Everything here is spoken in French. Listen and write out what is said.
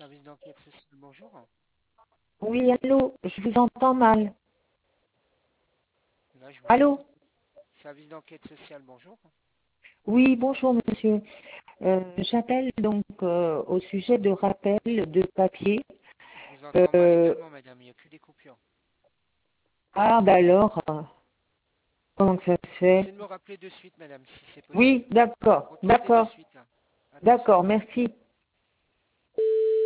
Service d'enquête sociale, bonjour. Oui, allô, je vous entends mal. Là, je vous Allô? écoute. Service d'enquête sociale, bonjour. Oui, bonjour monsieur. J'appelle donc au sujet de rappel de papier. Je vous entends mal Euh, également, madame. Il n'y a que des coupures. bah alors, comment que ça se fait? Essayez de me rappeler de suite, madame, si c'est Oui, possible. d'accord, Contactez de d'accord, suite, là. Attention. d'accord, merci.